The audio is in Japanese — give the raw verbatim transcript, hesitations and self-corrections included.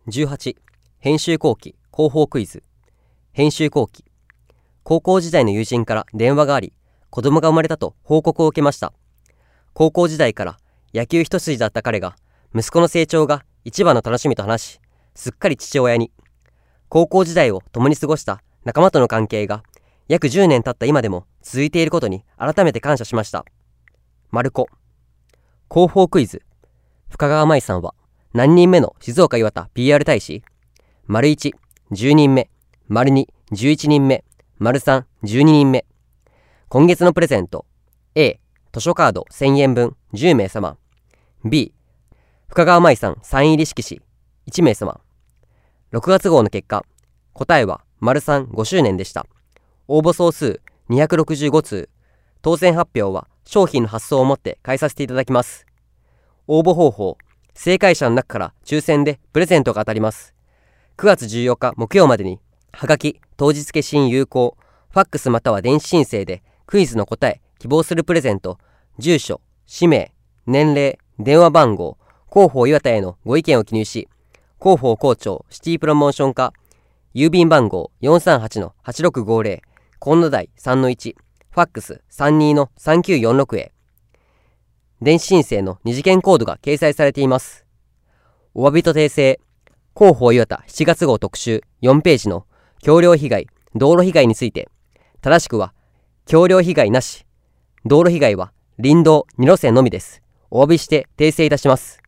じゅうはち. 編集後期広報クイズ。編集後期。高校時代の友人から電話があり、子供が生まれたと報告を受けました。高校時代から野球一筋だった彼が、息子の成長が一番の楽しみと話し、すっかり父親に。高校時代を共に過ごした仲間との関係が、約じゅうねん経った今でも続いていることに改めて感謝しました。マルコ。広報クイズ。深川舞さんは何人目の静岡岩田 ピーアール 大使？丸いち、じゅうにんめ。丸に、じゅういちにんめ。丸さん、じゅうににんめ。今月のプレゼント。A、図書カードせんえんぶんじゅうめいさま。B、深川舞さんサイン入り色紙いちめいさま。ろくがつ号の結果、答えは丸さんごしゅうねんでした。応募総数にひゃくろくじゅうごつう。当選発表は商品の発送をもって返させていただきます。応募方法。正解者の中から抽選でプレゼントが当たります。くがつじゅうよっか木曜までに、はがき、当日消印有効、ファックスまたは電子申請でクイズの答え、希望するプレゼント、住所、氏名、年齢、電話番号、広報岩田へのご意見を記入し、広報校長シティプロモーション課、郵便番号 よんさんはちのはちろくごぜろ、コンロ台 さんのいち、ファックス さんにのさんきゅうよんろく へ。電子申請の二次元コードが掲載されています。お詫びと訂正。広報岩田しちがつ号特集よんページの橋梁被害、道路被害について、正しくは橋梁被害なし、道路被害は林道に路線のみです。お詫びして訂正いたします。